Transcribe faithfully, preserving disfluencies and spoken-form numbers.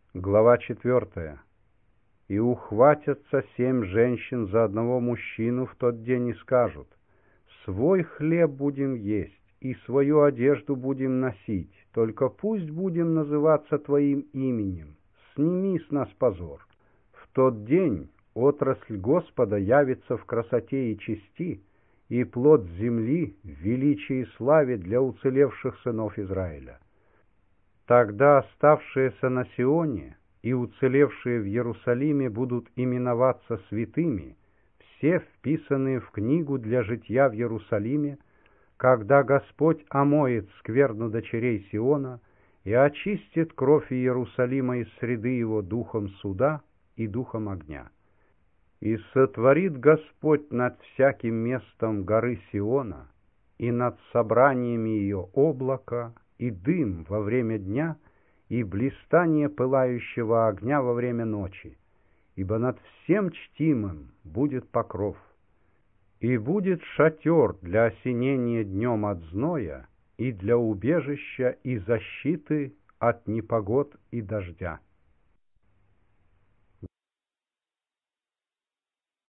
Глава четвертая. «И ухватятся семь женщин за одного мужчину в тот день и скажут: свой хлеб будем есть и свою одежду будем носить, только пусть будем называться Твоим именем, сними с нас позор. В тот день отрасль Господа явится в красоте и чести, и плод земли в величии и славе для уцелевших сынов Израиля. Тогда оставшиеся на Сионе и уцелевшие в Иерусалиме будут именоваться святыми, все вписанные в книгу для житья в Иерусалиме, когда Господь омоет скверну дочерей Сиона и очистит кровь Иерусалима из среды его духом суда и духом огня. И сотворит Господь над всяким местом горы Сиона и над собраниями ее облако и дым во время дня, и блистание пылающего огня во время ночи, ибо над всем чтимым будет покров. И будет шатер для осенения днем от зноя и для убежища и защиты от непогод и дождя.